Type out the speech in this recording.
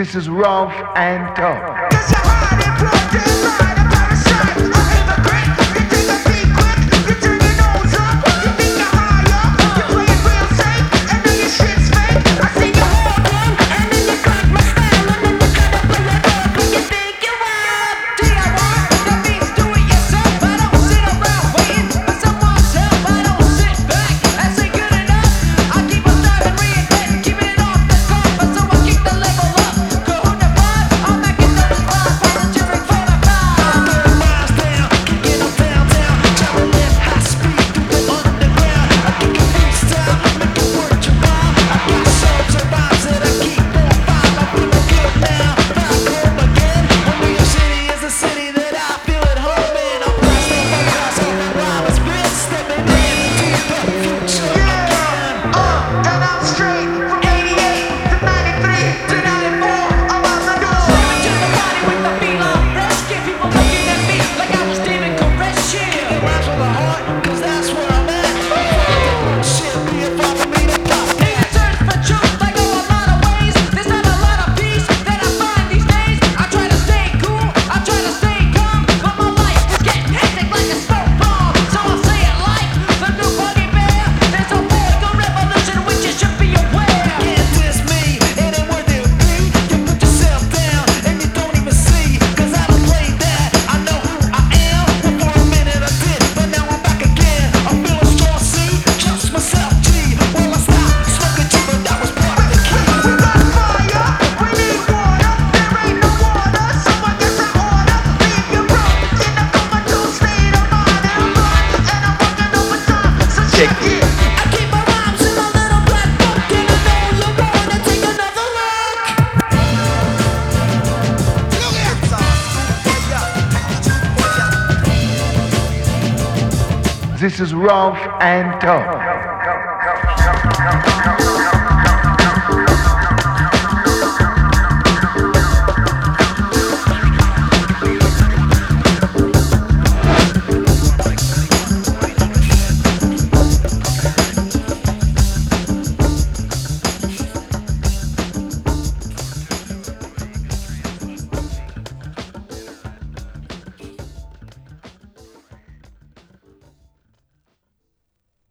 This is rough and tough. Cause you're hard and plugged in right, a parasite, a hypocrite. You take a deep quick, you turn your nose up, you think you're high up, you play it real safe, and then your shit's fake. I see you holding, and then you crack my style, and then you try to play it up, but you think you're up. DIY, that means do it yourself. I don't sit around waiting for someone's help. I don't sit back and say good enough. I keep on striving, reinventing, keeping it off the cuff, but so I keep the level up. Kahuna vibe, I'm making those vibe, positive for the vibe. Miles down, kicking them downtown, traveling high speed through the underground. I kick it freestyle, make it work your rhyme. I got songs and rhymes that I keep on fire. I'm feeling good now, back home again. When New York City is the city that I feel at home in. I'm blessed up my guys on the rhyme, it's been stepping into the future again. And I'm straight from 88 to 93 to 94. I'm out the door. Stepping to the party with the beat on fresh. Get people looking at me like I was David Koresh. Kicking rhymes from the heart, cause that's where I'm at. Shit, be it far from me to pop. In a search for truth, I go a lot of ways. There's not a lot of peace that I find these days. I try to stay cool, I try to stay calm, but my life is getting hectic like a smoke bomb. So I'll say it like the new Buggy Bear. There's a political revolution which you should be aware. Can't diss me, it ain't worth it, B. You put yourself down and you don't even see, cause I don't play that. I know who I am. Well, for a minute I did, but now I'm back again. I'm feeling strong, see? Trust myself, G. Well, I stopped smoking G, but that was part of the key. We got fire, we need water. There ain't no water, so I guess I order. Leave you broke in a comatose state of mind and run, and I'm working overtime, so check it. I keep my rhymes in my little black book, and I know you wanna take another look. This is rough and tough.